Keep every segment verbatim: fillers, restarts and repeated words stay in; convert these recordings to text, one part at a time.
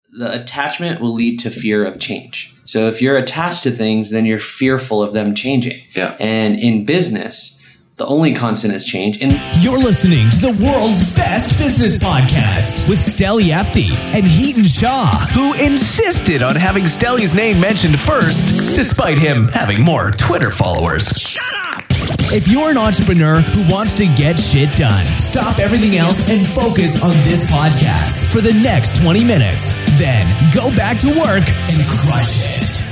the attachment will lead to fear of change. So if you're attached to things, then you're fearful of them changing. Yeah. And in business, the only constant is change. And you're listening to the world's best business podcast with Steli Efti and Heaton Shaw, who insisted on having Steli's name mentioned first, despite him having more Twitter followers. Shut up! If you're an entrepreneur who wants to get shit done, stop everything else and focus on this podcast for the next twenty minutes. Then go back to work and crush it.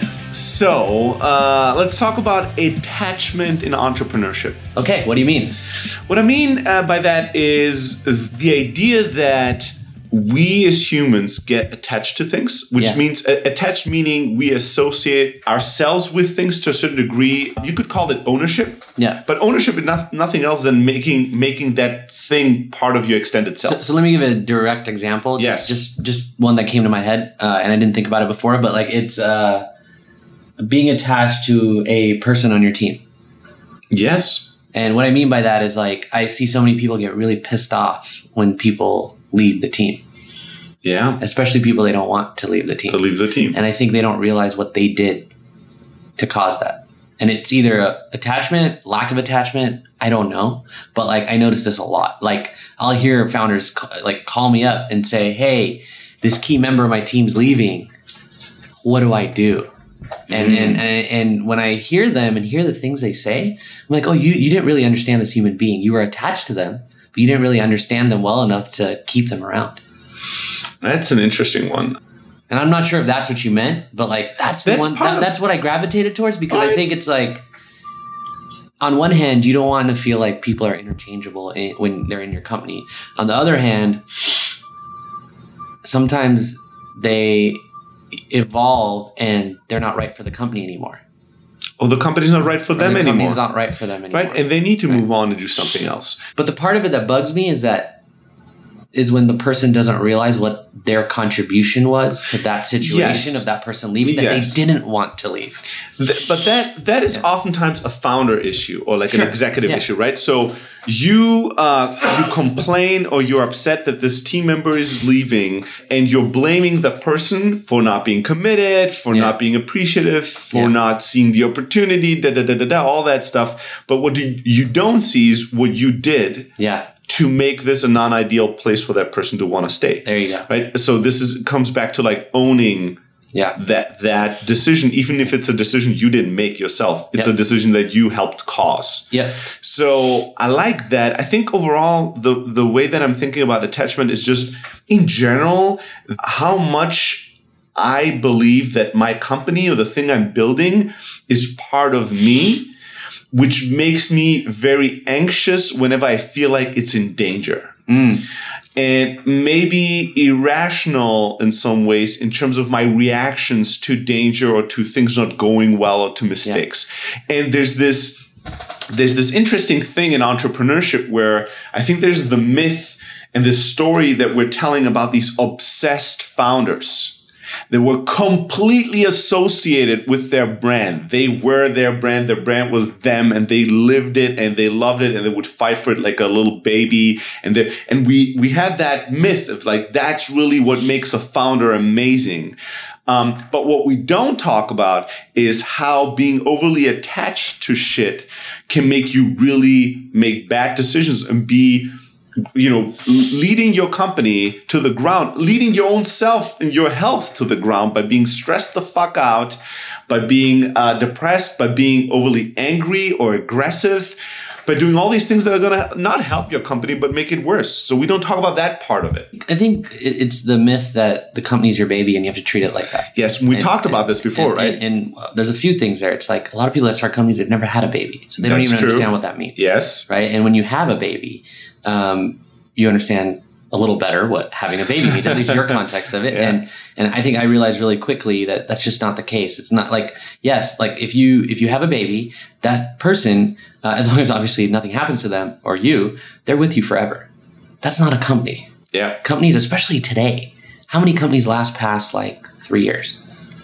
So, uh, let's talk about attachment in entrepreneurship. Okay, what do you mean? What I mean uh, by that is the idea that we as humans get attached to things, which yeah. means uh, attached meaning we associate ourselves with things to a certain degree. You could call it ownership. Yeah. But ownership is not, nothing else than making making that thing part of your extended self. So, so let me give a direct example. Yes. Just, just, just one that came to my head, uh, and I didn't think about it before, but like it's uh, being attached to a person on your team. Yes. And what I mean by that is like I see so many people get really pissed off when people leave the team. Yeah. Especially people they don't want to leave the team. To leave the team. And I think they don't realize what they did to cause that. And it's either a attachment, lack of attachment, I don't know. But like I notice this a lot. Like I'll hear founders like call me up and say, "Hey, this key member of my team's leaving. What do I do?" And, mm. and and and when I hear them and hear the things they say, I'm like, "Oh, you you didn't really understand this human being. You were attached to them, but you didn't really understand them well enough to keep them around." That's an interesting one. And I'm not sure if that's what you meant, but like that's the that's one that, of, that's what I gravitated towards because I, I think it's like on one hand, you don't want to feel like people are interchangeable in, when they're in your company. On the other hand, sometimes they evolve and they're not right for the company anymore. Oh, the company's not right for or them the anymore. The company's not right for them anymore. Right, and they need to right. move on and do something else. But the part of it that bugs me is that is when the person doesn't realize what their contribution was to that situation yes. of that person leaving that yes. they didn't want to leave. Th- but that that is yeah. oftentimes a founder issue or like sure. an executive yeah. issue, right? So you uh, you complain or you're upset that this team member is leaving and you're blaming the person for not being committed, for yeah. not being appreciative, for yeah. not seeing the opportunity, da da da da da, all that stuff. But what do you don't see is what you did. Yeah. To make this a non-ideal place for that person to want to stay. There you go. Right. So this is comes back to like owning yeah. that that decision, even if it's a decision you didn't make yourself. It's yep. a decision that you helped cause. Yeah. So I like that. I think overall the the way that I'm thinking about attachment is just in general how much I believe that my company or the thing I'm building is part of me, which makes me very anxious whenever I feel like it's in danger. Mm. And maybe irrational in some ways in terms of my reactions to danger or to things not going well or to mistakes. Yeah. And there's this, there's this interesting thing in entrepreneurship where I think there's the myth and this story that we're telling about these obsessed founders. They were completely associated with their brand. They were their brand. Their brand was them, and they lived it, and they loved it, and they would fight for it like a little baby. And they, and we we had that myth of like that's really what makes a founder amazing. Um, but what we don't talk about is how being overly attached to shit can make you really make bad decisions and be, you know, leading your company to the ground, leading your own self and your health to the ground by being stressed the fuck out, by being uh, depressed, by being overly angry or aggressive, by doing all these things that are going to not help your company, but make it worse. So we don't talk about that part of it. I think it's the myth that the company's your baby and you have to treat it like that. Yes, we and, talked about and, this before, and, right? And, and uh, there's a few things there. It's like a lot of people that start companies, they've never had a baby. So they That's don't even true. understand what that means. Yes. Right? And when you have a baby, um, you understand a little better what having a baby means, at least your context of it. Yeah. And and I think I realized really quickly that that's just not the case. It's not like, yes, like if you if you have a baby, that person, uh, as long as obviously nothing happens to them or you, they're with you forever. That's not a company. Yeah. Companies, especially today, how many companies last past like three years?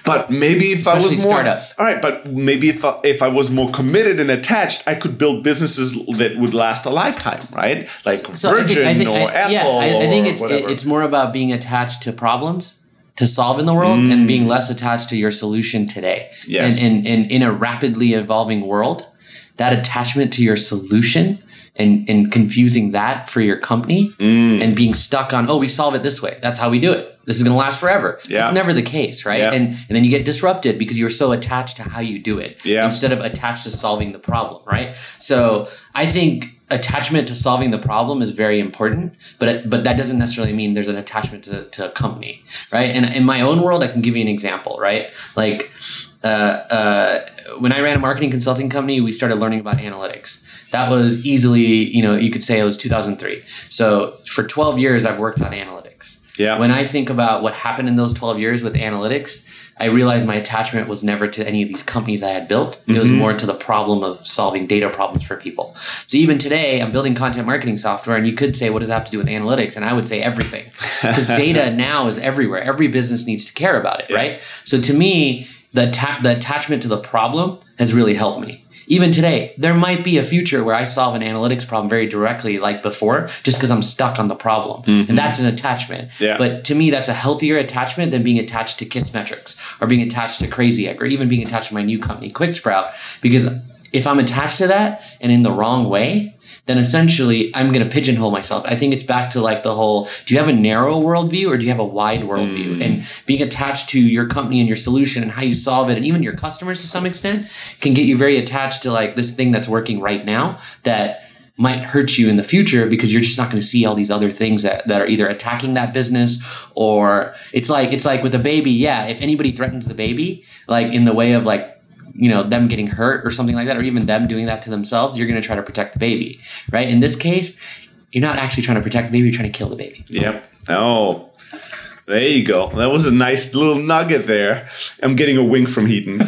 But maybe if Especially I was more startup. all right, but maybe if I, if I was more committed and attached, I could build businesses that would last a lifetime, right? Like So I think- Virgin I think- or I- Apple. Yeah, I, I think or it's whatever. it's more about being attached to problems to solve in the world Mm. and being less attached to your solution today. Yes. And, and, and in a rapidly evolving world, that attachment to your solution and, and confusing that for your company Mm. and being stuck on, oh, we solve it this way. That's how we do it. This is going to last forever. Yeah. It's never the case, right? Yeah. And and then you get disrupted because you're so attached to how you do it Yeah. instead of attached to solving the problem, right? So I think attachment to solving the problem is very important, but it, but that doesn't necessarily mean there's an attachment to, to a company, right? And in my own world, I can give you an example, right? Like uh, uh, when I ran a marketing consulting company, we started learning about analytics. That was easily, you know, you could say it was two thousand three. So for twelve years, I've worked on analytics. Yeah. When I think about what happened in those twelve years with analytics, I realized my attachment was never to any of these companies I had built. It was Mhm. more to the problem of solving data problems for people. So even today, I'm building content marketing software, and you could say, what does that have to do with analytics? And I would say everything. Because data now is everywhere. Every business needs to care about it, Yeah. right? So to me, the, ta- the attachment to the problem has really helped me. Even today, there might be a future where I solve an analytics problem very directly like before, just because I'm stuck on the problem. Mhm. And that's an attachment. Yeah. But to me, that's a healthier attachment than being attached to Kissmetrics or being attached to Crazy Egg or even being attached to my new company, QuickSprout. Because if I'm attached to that and in the wrong way, then essentially I'm going to pigeonhole myself. I think it's back to like the whole, do you have a narrow worldview or do you have a wide worldview? Mm. And being attached to your company and your solution and how you solve it and even your customers to some extent can get you very attached to like this thing that's working right now that might hurt you in the future because you're just not going to see all these other things that, that are either attacking that business or it's like, it's like with a baby. Yeah. If anybody threatens the baby, like in the way of like, you know, them getting hurt or something like that, or even them doing that to themselves, you're going to try to protect the baby, right? In this case, you're not actually trying to protect the baby, you're trying to kill the baby. Yep. Oh, there you go. That was a nice little nugget there. I'm getting a wink from Heaton.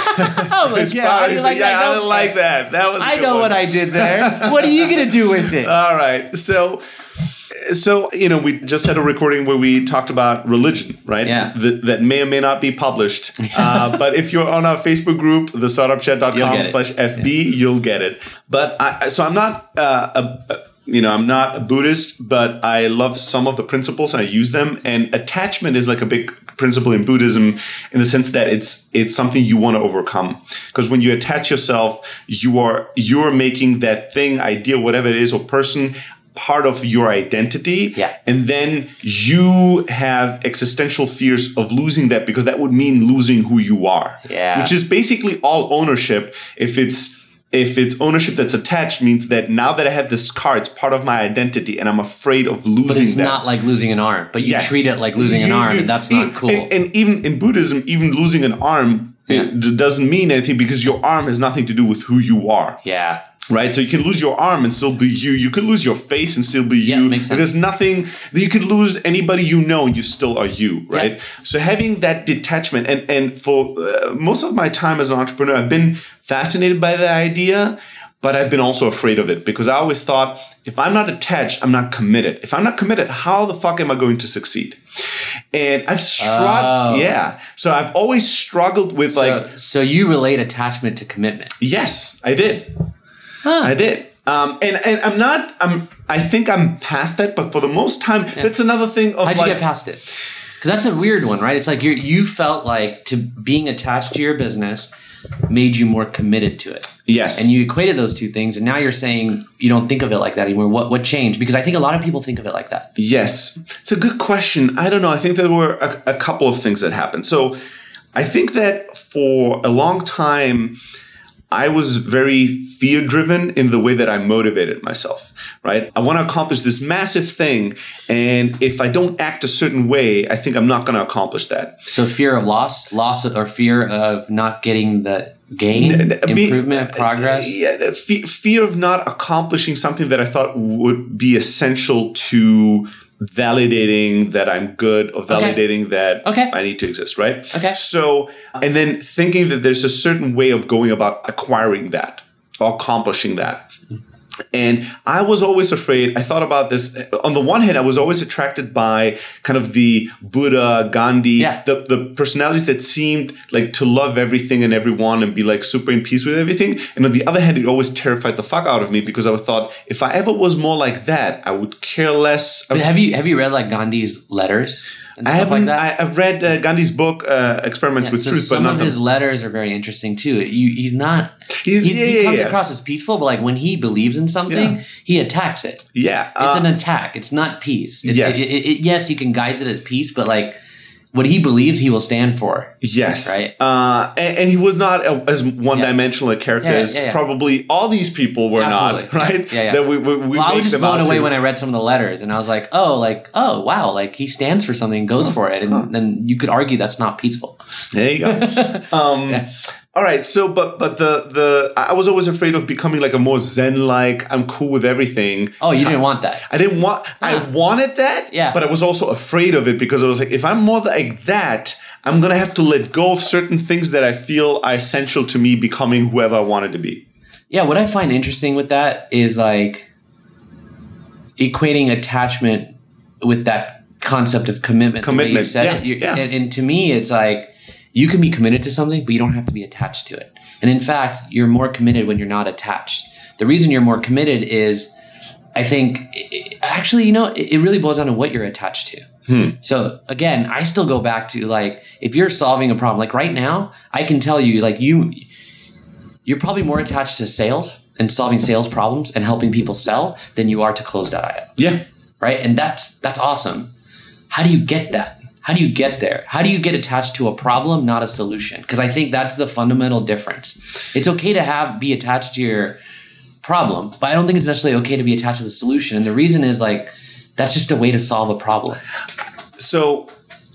Oh, It's yeah, how do you probably- like yeah, that? I didn't like that. That was. a I good know one. what I did there. What are you going to do with it? All right. So, so you know, we just had a recording where we talked about religion, right? Yeah. That, that may or may not be published. Uh, but if you're on our Facebook group, the startup chat dot You'll com get it. slash F B, you'll get it. But I, so I'm not uh, a, a you know, I'm not a Buddhist, but I love some of the principles and I use them. And attachment is like a big principle in Buddhism in the sense that it's it's something you want to overcome. Because when you attach yourself, you are you're making that thing, idea, whatever it is, or person part of your identity. Yeah. And then you have existential fears of losing that because that would mean losing who you are. Yeah. Which is basically all ownership. If it's If it's ownership that's attached, means that now that I have this car, it's part of my identity, and I'm afraid of losing But it's that. not like losing an arm, but you Yes. treat it like losing an You- arm, you- and that's e- not cool. And, and even in Buddhism, even losing an arm Yeah. it d- doesn't mean anything because your arm has nothing to do with who you are. yeah. Right, so you can lose your arm and still be you. You could lose your face and still be Yeah, you. makes sense. There's nothing. You could lose anybody you know, and you still are you. Right. Yeah. So having that detachment, and and for uh, most of my time as an entrepreneur, I've been fascinated by the idea, but I've been also afraid of it because I always thought if I'm not attached, I'm not committed. If I'm not committed, how the fuck am I going to succeed? And I've struggled. Oh. Yeah. So I've always struggled with like, So, so you relate attachment to commitment. yes, I did. Huh. I did. Um, and, and I'm not, I'm, I think I'm past that, but for the most time, that's another thing of How'd like, you get past it? Because that's a weird one, right? It's like you you felt like to being attached to your business made you more committed to it. yes. And you equated those two things, and now you're saying you don't think of it like that anymore. What what changed? Because I think a lot of people think of it like that. Yes. It's a good question. I don't know. I think there were a, a couple of things that happened. So I think that for a long time, I was very fear driven in the way that I motivated myself, right? I want to accomplish this massive thing. And if I don't act a certain way, I think I'm not going to accomplish that. So fear of loss, loss of, or fear of not getting the gain, N- n- be- improvement, progress. Yeah, the fe- fear of not accomplishing something that I thought would be essential to validating that I'm good or validating that Okay. I need to exist, right? Okay. So, and then thinking that there's a certain way of going about acquiring that or accomplishing that. And I was always afraid. I thought about this. On the one hand, I was always attracted by kind of the Buddha, Gandhi, Yeah. the, the personalities that seemed like to love everything and everyone and be like super in peace with everything. And on the other hand, it always terrified the fuck out of me because I thought if I ever was more like that, I would care less. But have you have you read like Gandhi's letters and I stuff haven't. like that? I, I've read uh, Gandhi's book, uh, Experiments Yeah, with so Truth, but some not of the, his letters are very interesting too. You, he's not. He's- He's, yeah, he yeah, comes yeah. across as peaceful, but like when he believes in something, Yeah. he attacks it. yeah. It's uh, an attack. It's not peace. It, Yes. It, it, it, yes, you can guise it as peace, but like what he believes, he will stand for. Yes. Right. Uh, and, and he was not a, as one-dimensional a character Yeah, as yeah, yeah. probably all these people were Absolutely. not, right? Yeah, yeah. That we, we, we Well, I make was just them blown out away to. when I read some of the letters, and I was like, "Oh, like, oh, wow! Like he stands for something, and goes for it." And then you could argue that's not peaceful. There you go. um, Yeah. All right. So, but but the the I was always afraid of becoming like a more Zen-like. I'm cool with everything. Oh, you didn't want that. I didn't want. I Huh. wanted that. Yeah. But I was also afraid of it because I was like, if I'm more like that, I'm gonna have to let go of certain things that I feel are essential to me becoming whoever I wanted to be. Yeah, what I find interesting with that is like equating attachment with that concept of commitment. the way you Commitment, said yeah, it. You- yeah. And, and to me, it's like you can be committed to something, but you don't have to be attached to it. And in fact, you're more committed when you're not attached. The reason you're more committed is, I think, i- actually, you know, it, it really boils down to what you're attached to. Hmm. So again, I still go back to like, if you're solving a problem, like right now, I can tell you, like you, you're probably more attached to sales and solving sales problems and helping people sell than you are to close dot io, Yeah. right? And that's that's awesome. How do you get that? How do you get there? How do you get attached to a problem, not a solution? Because I think that's the fundamental difference. It's okay to have be attached to your problem, but I don't think it's necessarily okay to be attached to the solution. And the reason is like that's just a way to solve a problem. So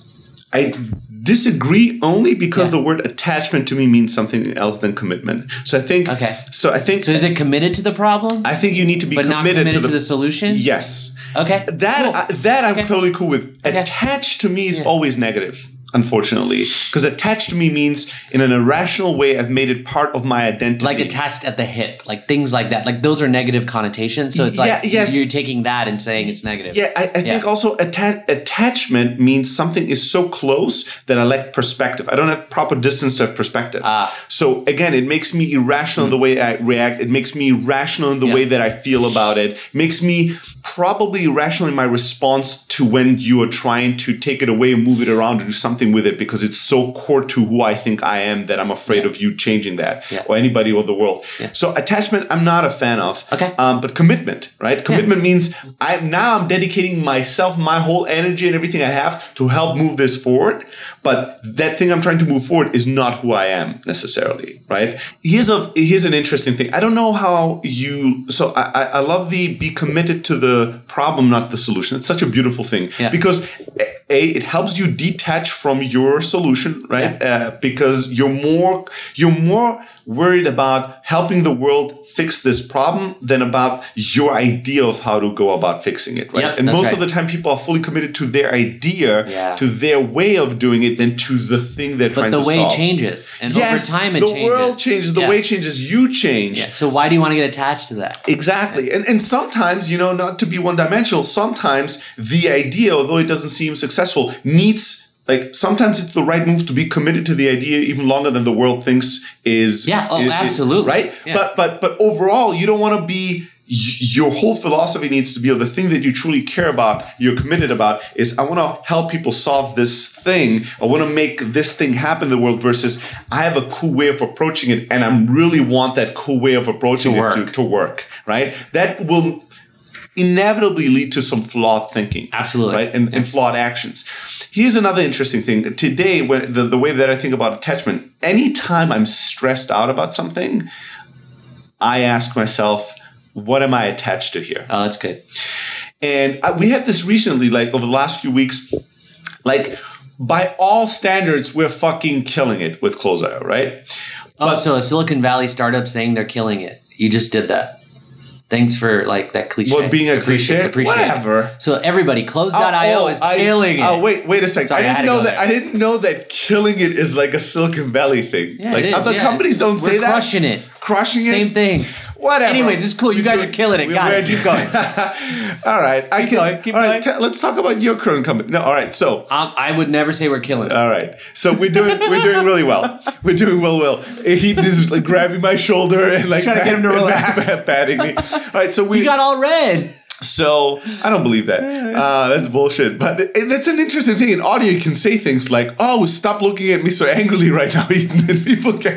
I disagree only because Yeah. the word attachment to me means something else than commitment. So I think. Okay. So I think. So is it committed to the problem, I think you need to be but not committed, committed to to the. the solution? Yes. Okay. That Cool. I, that I'm Okay. totally cool with. Okay. Attached to me is Yeah. always negative, unfortunately, because attached to me means in an irrational way I've made it part of my identity. Like attached at the hip, like things like that. Like those are negative connotations. So it's like Yeah, yes. you're taking that and saying it's negative. Yeah, I, I think Yeah. also atta- attachment means something is so close that I lack perspective. I don't have proper distance to have perspective. Ah. So again, it makes me irrational in the way I react. It makes me irrational in the Yeah. way that I feel about it. Makes me probably irrational in my response to when you are trying to take it away and move it around to do something with it because it's so core to who I think I am that I'm afraid Yeah. of you changing that Yeah. or anybody or the world. Yeah. So attachment, I'm not a fan of. Okay. Um, but commitment, right? Commitment means I'm now I'm dedicating myself, my whole energy and everything I have to help move this forward. But that thing I'm trying to move forward is not who I am necessarily, right? Here's a here's an interesting thing. I don't know how you. So I I I love the be committed to the problem, not the solution. It's such a beautiful thing Yeah. because a it helps you detach from your solution, right? Yeah. Uh, because you're more you're more worried about helping the world fix this problem than about your idea of how to go about fixing it, right? Yep, and that's most right. of the time people are fully committed to their idea, Yeah. to their way of doing it than to the thing they're But trying the to way solve. changes, and Yes, over time it the changes. world changes, the Yeah. way changes, you change. Yeah. So why do you want to get attached to that? Exactly. And and sometimes, you know, not to be one dimensional, sometimes the idea, although it doesn't seem successful, needs like sometimes it's the right move to be committed to the idea even longer than the world thinks is Yeah, oh, is- is- absolutely. right. Yeah. But but but overall, you don't want to be y- your whole philosophy needs to be of the thing that you truly care about, you're committed about, is I want to help people solve this thing. I want to make this thing happen in the world versus I have a cool way of approaching it and I really want that cool way of approaching To it to, work. to work, right? That will inevitably lead to some flawed thinking. Absolutely. Right? And, and flawed actions. Here's another interesting thing. Today, when the, the way that I think about attachment, anytime I'm stressed out about something, I ask myself, what am I attached to here? Oh, that's good. And I, we had this recently, like over the last few weeks, like by all standards, we're fucking killing it with Close dot io, right? Oh, so a Silicon Valley startup saying they're killing it. You just did that. Thanks for like that cliche. What, being a Appreciate- cliche? appreciate it. Whatever. So everybody, Close dot io Oh, is I- killing it. Oh wait, wait a second. Sorry, I I had didn't to know go that. there. I didn't know that killing it is like a Silicon Valley thing. Yeah, like it is, other yeah. companies don't We're say that. crushing it. Crushing it. Same thing. Whatever. Anyways, it's cool. You guys are killing it. We- Got we're- it. Keep going. all right. I Keep can, going, keep all right, going. t- let's talk about your current company. No, all right. So, Um, I would never say we're killing it. all right. So we're doing we're doing really well. We're doing well. Well, he is like grabbing my shoulder and like Trying to get him to relax, patting me. All right. So we You got all red. So I don't believe that. Uh, that's bullshit. But it, that's an interesting thing. In audio, you can say things like, "Oh, stop looking at me so angrily right now," Ethan. And people can.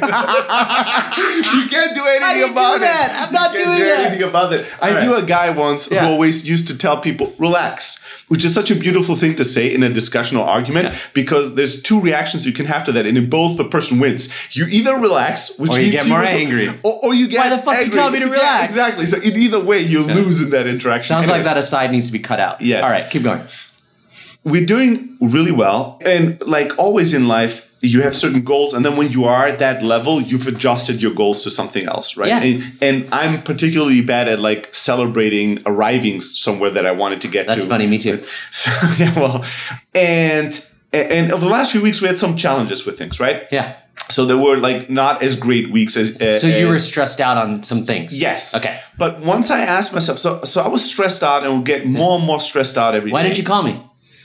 You can't do anything I didn't about do that. it. I'm not you can't doing do that. anything about it. I right. knew a guy once Yeah. who always used to tell people, "Relax," which is such a beautiful thing to say in a discussion or argument Yeah. because there's two reactions you can have to that, and in both the person wins. You either relax, which Or you means get more was- angry. or, or you get Why the fuck you angry. telling me to Yeah, relax? exactly. So in either way, you lose in that interaction. Sounds like Anyways. that aside needs to be cut out. Yes. All right, keep going. We're doing really well. And like always in life, you have certain goals. And then when you are at that level, you've adjusted your goals to something else, right? Yeah. And, and I'm particularly bad at like celebrating arriving somewhere that I wanted to get That's to. funny. Me too. So, yeah, well, and, and over the last few weeks, we had some challenges with things, right? Yeah. So there were like not as great weeks as. Uh, So you as- were stressed out on some things. Yes. Okay. But once I asked myself, so so I was stressed out and would get more and more stressed out every day. Why didn't you call me?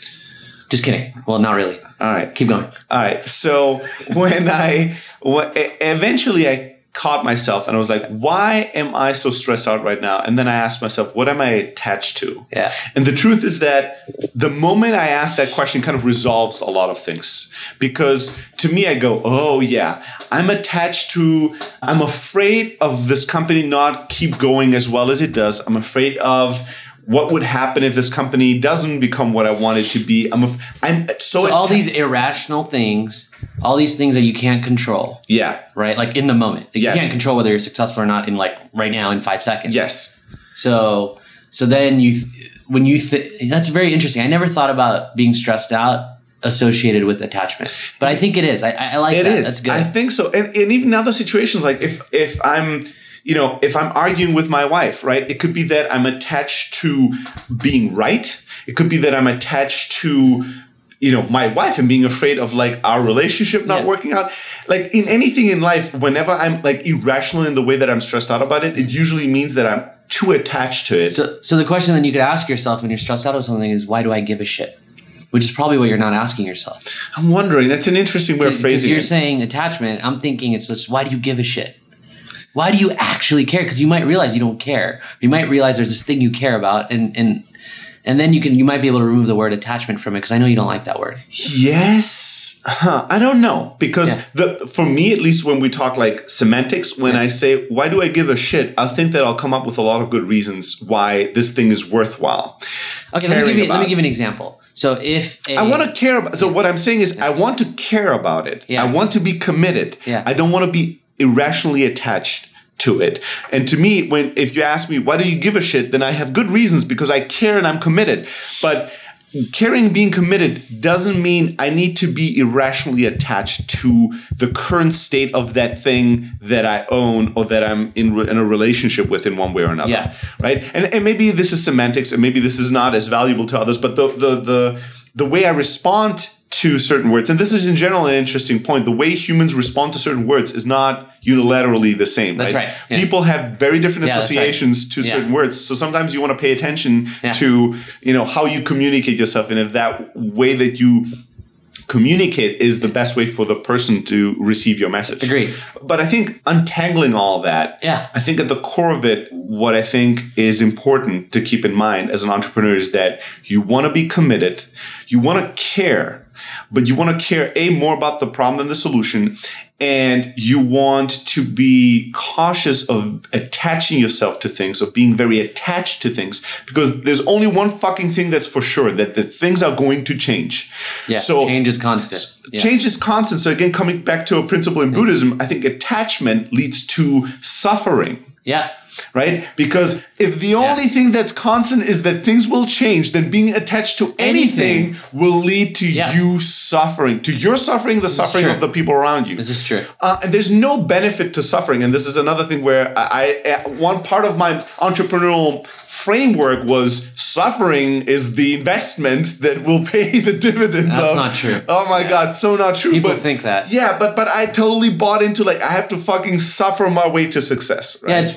Just kidding. Well, not really. All right. Keep going. All right. So when I when, eventually I caught myself and I was like, why am I so stressed out right now? And then I asked myself, what am I attached to? Yeah. And the truth is that the moment I ask that question kind of resolves a lot of things. Because to me, I go, oh yeah, I'm attached to, I'm afraid of this company not keep going as well as it does. I'm afraid of what would happen if this company doesn't become what I want it to be. I'm, af- I'm so, So all atta- these irrational things, all these things that you can't control, Yeah. right? Like in the moment. Like Yes. You can't control whether you're successful or not in like right now in five seconds. Yes. So, so then you, th- when you, th- that's very interesting. I never thought about being stressed out associated with attachment, but I think it is. I, I I like It that. is. That's good. I think so. And, and even in other situations, like if if I'm, you know, if I'm arguing with my wife, right? It could be that I'm attached to being right. It could be that I'm attached to, you know, my wife and being afraid of like our relationship not Yeah. working out. Like in anything in life, whenever I'm like irrational in the way that I'm stressed out about it, it usually means that I'm too attached to it. So, so the question then you could ask yourself when you're stressed out of something is, why do I give a shit? Which is probably what you're not asking yourself. I'm wondering. That's an interesting way of Because phrasing you're it. saying attachment. I'm thinking it's just, why do you give a shit? Why do you actually care? Because you might realize you don't care. You might realize there's this thing you care about, and and and then you can you might be able to remove the word attachment from it because I know you don't like that word. Yes. Huh. I don't know. Because Yeah. the for me, at least when we talk like semantics, when Yeah. I say, why do I give a shit? I think that I'll come up with a lot of good reasons why this thing is worthwhile. Okay, let me Caring give you let me about. give you an example. So if a, I want to care about. So what I'm saying is, I want to care about it. Yeah. I want to be committed. Yeah. I don't want to be irrationally attached to it. And to me, when if you ask me, why do you give a shit? Then I have good reasons because I care and I'm committed. But caring, being committed doesn't mean I need to be irrationally attached to the current state of that thing that I own or that I'm in, re- in a relationship with in one way or another. Yeah. Right. And, and maybe this is semantics and maybe this is not as valuable to others, but the, the, the, the way I respond to certain words, and this is in general an interesting point, the way humans respond to certain words is not unilaterally the same. That's right, yeah. People have very different Yeah, that's right. associations to Yeah. certain words. So sometimes you want to pay attention Yeah. to, you know, how you communicate yourself, and if that way that you communicate is the best way for the person to receive your message. Agreed. But I think untangling all that, Yeah. I think at the core of it, what I think is important to keep in mind as an entrepreneur is that you want to be committed, you want to care, but you want to care A, more about the problem than the solution, and you want to be cautious of attaching yourself to things, of being very attached to things, because there's only one fucking thing that's for sure, that the things are going to change. yeah, So change is constant. Yeah. change is constant. So again, coming back to a principle in Buddhism, I think attachment leads to suffering. Yeah. Right? Because if the only thing that's constant is that things will change, then being attached to anything, Anything. will lead to Yeah. you suffering, to your suffering, the suffering true. of the people around you. This is true. Uh, and there's no benefit to suffering. And this is another thing where I, I one part of my entrepreneurial framework was suffering is the investment that will pay the dividends. That's of, not true. Oh my God, so not true. People but, think that. Yeah, but but I totally bought into like I have to fucking suffer my way to success. Right? Yeah, it's funny. I was meeting with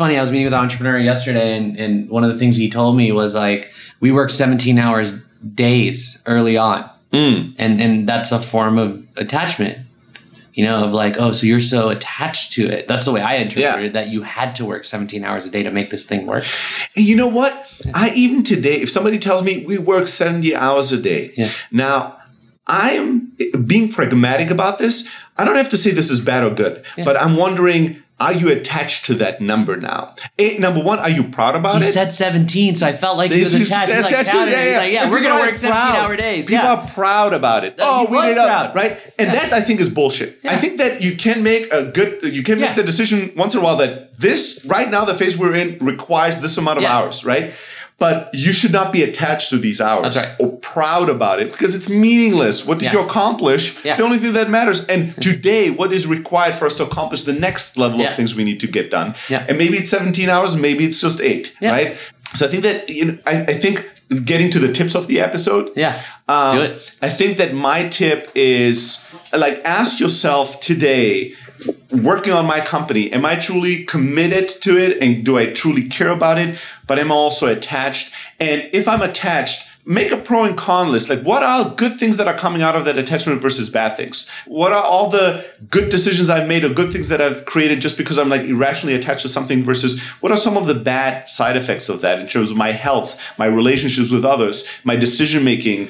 with an entrepreneur yesterday, and, and one of the things he told me was like, we work seventeen hours days early on. Mm. And and that's a form of attachment, you know, of like, oh, so you're so attached to it. That's the way I interpreted Yeah. it, that you had to work seventeen hours a day to make this thing work. And you know what? I even today, if somebody tells me we work seventy hours a day, Yeah. now I am being pragmatic about this. I don't have to say this is bad or good, Yeah. but I'm wondering, are you attached to that number now? A, number one, are you proud about He it? said seventeen, so I felt like he was He's attached. He's like, attached to- counted it. He's like, yeah, And we're people going to are work seventeen-hour days. People Yeah. are proud about it. That- oh, he we was did it, proud. right? And Yeah. that I think is bullshit. Yeah. I think that you can make a good, you can make Yeah. the decision once in a while that this, right now, the phase we're in requires this amount of Yeah. hours, right? But you should not be attached to these hours That's right. or proud about it because it's meaningless. What did Yeah. you accomplish? Yeah. The only thing that matters. And today, what is required for us to accomplish the next level Yeah. of things we need to get done? Yeah. And maybe it's seventeen hours, maybe it's just eight, Yeah. right? So I think that, you know, I, I think getting to the tips of the episode. Yeah, let's um, do it. I think that my tip is like, ask yourself today, working on my company, am I truly committed to it? And do I truly care about it? But am I also attached? And if I'm attached, make a pro and con list. Like, what are good things that are coming out of that attachment versus bad things? What are all the good decisions I've made or good things that I've created just because I'm like irrationally attached to something versus what are some of the bad side effects of that in terms of my health, my relationships with others, my decision making,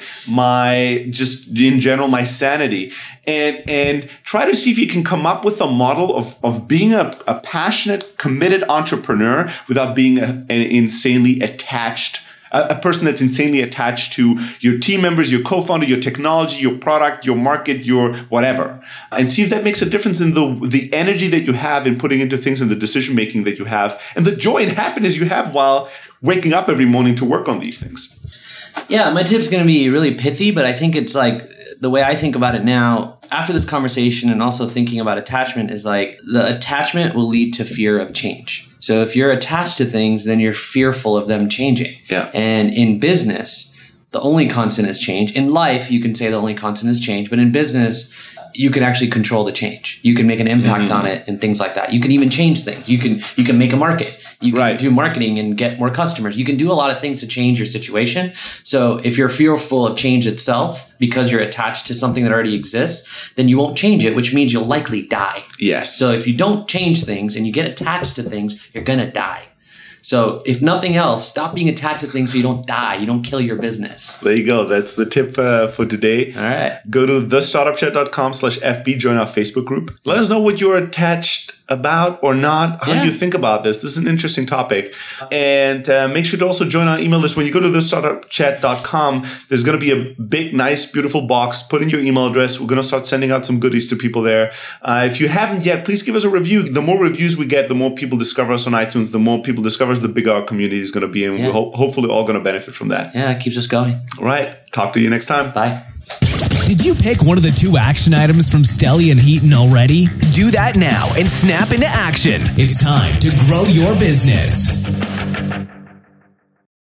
my just in general, my sanity. And, and try to see if you can come up with a model of, of being a, a passionate, committed entrepreneur without being a, an insanely attached a person that's insanely attached to your team members, your co-founder, your technology, your product, your market, your whatever. And see if that makes a difference in the the energy that you have in putting into things and the decision making that you have and the joy and happiness you have while waking up every morning to work on these things. Yeah, my tip's going to be really pithy, but I think it's like the way I think about it now, after this conversation and also thinking about attachment is like the attachment will lead to fear of change. So if you're attached to things, then you're fearful of them changing. Yeah. And in business, the only constant is change. In life, you can say the only constant is change, but in business, you can actually control the change. You can make an impact Mm-hmm. on it and things like that. You can even change things. You can you can make a market. You can Right. do marketing and get more customers. You can do a lot of things to change your situation. So if you're fearful of change itself because you're attached to something that already exists, then you won't change it, which means you'll likely die. Yes. So if you don't change things and you get attached to things, you're going to die. So if nothing else, stop being attached to things so you don't die. You don't kill your business. There you go. That's the tip uh, for today. All right. Go to the startup chat dot com slash F B. Join our Facebook group. Let us know what you're attached about or not. How Yeah. do you think about this? This is an interesting topic. And uh, make sure to also join our email list. When you go to the startup chat dot com, there's going to be a big, nice, beautiful box. Put in your email address. We're going to start sending out some goodies to people there. Uh, if you haven't yet, please give us a review. The more reviews we get, the more people discover us on iTunes. The more people discover us, the bigger our community is going to be. And Yeah. we're ho- hopefully all going to benefit from that. Yeah, it keeps us going. All right. Talk to you next time. Bye. Did you pick one of the two action items from Stelly and Heaton already? Do that now and snap into action. It's time to grow your business.